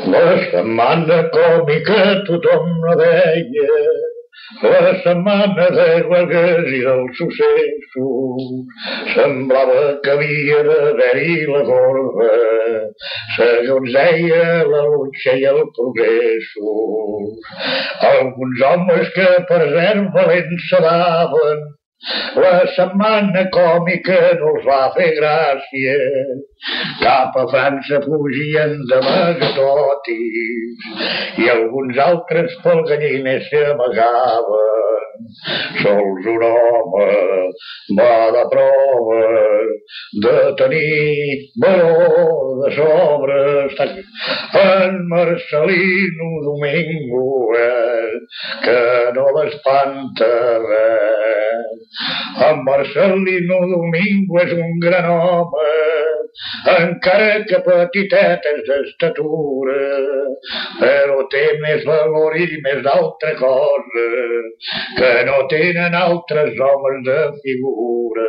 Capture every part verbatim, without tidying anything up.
La setmana còmica tothom la deia, la setmana de guergues i dels successos. Semblava que havia d'haver-hi la gorda, segons deia la lucha i el progresso. Alguns homes que per ser valents se daven, la setmana còmica no els va fer gràcia. Cap a França fugien d'amagatotis i alguns altres pel galliner s'amagaven. Sols un home va de proves de tenir valor de sobres. En Marcelino Domingo, eh, que no l'espanta res. En Marcelino Domingo és un gran home, encara que petitet és d'estatura, però té més valor i més d'altra cosa que no tenen altres homes de figura.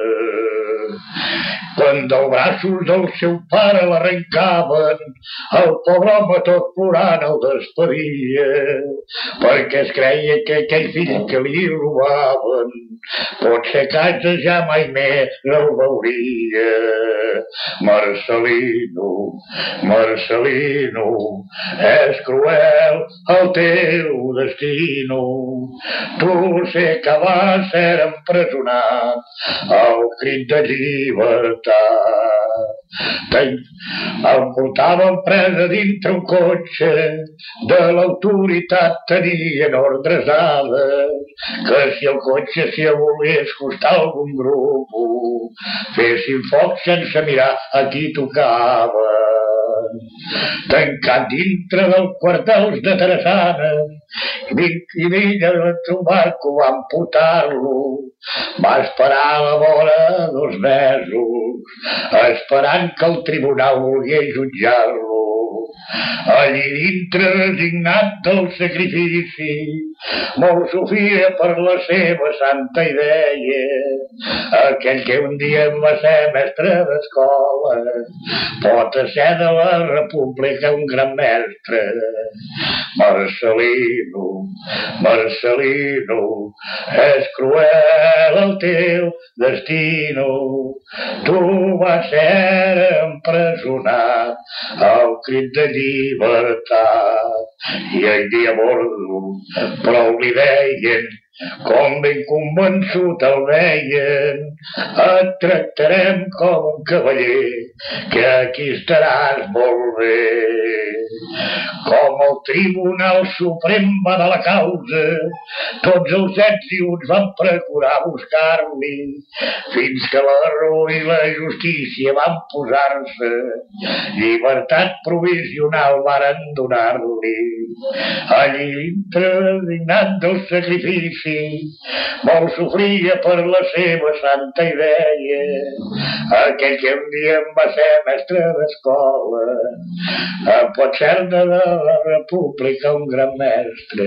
Quan dels braços del seu pare l'arrencaven, el pobre home tot plorant el despedia, perquè es creia que aquell fill que li robaven potser a casa ja mai més el veuria. Marcelino, Marcelino, és cruel el teu destino. Tu sé que vas ser empresonat al crit de llibertat. El portaven presa dintre un cotxe, de l'autoritat tenien ordres dades que si el cotxe s'hi volgués costar algun grup, fessin foc sense mirar a qui tocava. Tancat dintre del quartels de Terassanes, i d'ella de trobar que ho van portar-lo. Va esperar a la vora dos mesos, esperant que el tribunal volgués jutjar-lo. Allí dintre, resignat del sacrifici, molt sofria per la seva santa idea. Aquell que un dia va ser mestre d'escola pot ser de la república un gran mestre. Marcelino, Marcelino, és cruel el teu destino. Tu vas ser empresonat al crit de llibertat i el dia bordo prou li deien, com ben convençut el veien, et tractarem com un cavaller, que aquí estaràs molt bé. Com el Tribunal Suprem va de la causa, tots els ets i uns van procurar buscar-li, fins que la raó i la justícia van posar-se, llibertat provisional varen donar-li. Allí dintre, dignat del sacrifici, molt sofria per la seva santa idea. Aquell que un dia em va ser mestre d'escola pot ser de la república un gran mestre.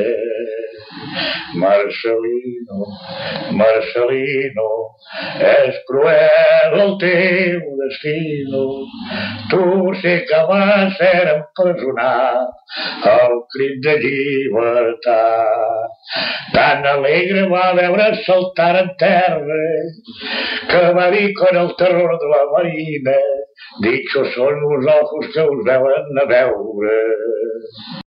Marcelino, Marcelino, és cruel el teu destino. Tu sé que vas ser empresonat al crit de llibertat. Tan alegre va veure saltar en terra que va dir con el terror de la marina, dichos son los ojos que us veuen a veure.